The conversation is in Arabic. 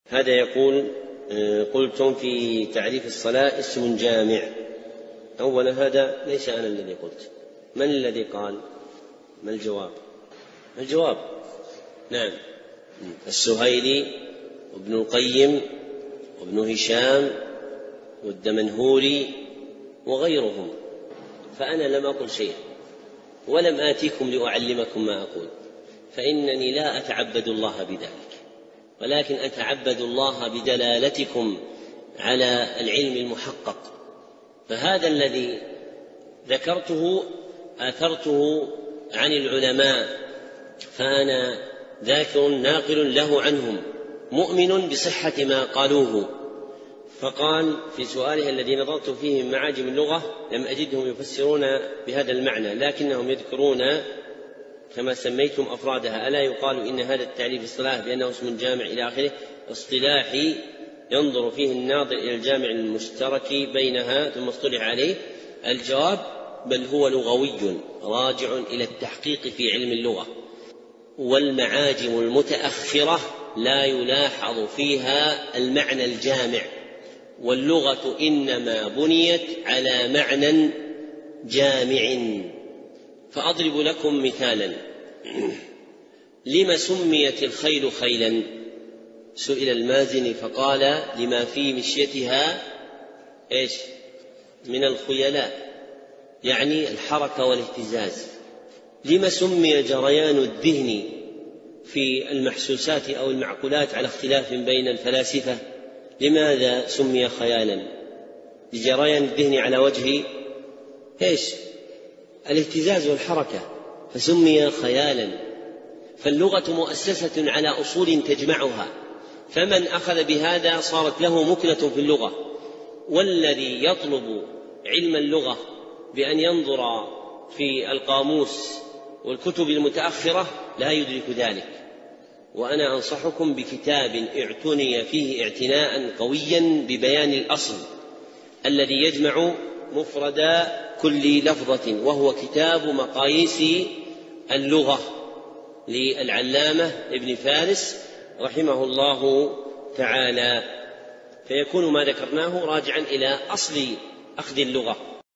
هذا يقول: قلتم في تعريف الصلاة اسم جامع. أولا هذا ليس أنا الذي قلت، من الذي قال؟ ما الجواب؟ نعم، السهيلي وابن القيم وابن هشام والدمنهوري وغيرهم، فأنا لم أقل شيئا ولم آتيكم لأعلمكم ما أقول، فإنني لا أتعبد الله بذلك، ولكن أتعبد الله بدلالتكم على العلم المحقق. فهذا الذي ذكرته آثرته عن العلماء، فأنا ذاكر ناقل له عنهم مؤمن بصحة ما قالوه. فقال في سؤاله الذي نظرت فيه من معاجم اللغة لم أجدهم يفسرون بهذا المعنى، لكنهم يذكرون كما سميتم أفرادها. ألا يقال إن هذا التعريف الصلاة بأنه اسم جامع إلى آخره اصطلاحي ينظر فيه الناظر إلى الجامع المشترك بينها ثم اصطلح عليه؟ الجواب: بل هو لغوي راجع إلى التحقيق في علم اللغة، والمعاجم المتأخرة لا يلاحظ فيها المعنى الجامع، واللغة إنما بنيت على معنى جامع. فأضرب لكم مثالا: لما سميت الخيل خيلا؟ سئل المازني فقال: لما في مشيتها من الخيلاء، يعني الحركة والاهتزاز. لما سمي جريان الذهن في المحسوسات أو المعقولات على اختلاف بين الفلاسفة؟ لماذا سمي خيالا؟ لجريان الذهن على وجه الاهتزاز والحركة، فسمي خيالا. فاللغة مؤسسة على أصول تجمعها، فمن أخذ بهذا صارت له مكنة في اللغة. والذي يطلب علم اللغة بأن ينظر في القاموس والكتب المتأخرة لا يدرك ذلك. وأنا أنصحكم بكتاب اعتني فيه اعتناء قويا ببيان الأصل الذي يجمع مفرد كل لفظة، وهو كتاب مقاييس اللغة للعلامة ابن فارس رحمه الله تعالى. فيكون ما ذكرناه راجعا إلى أصل أخذ اللغة.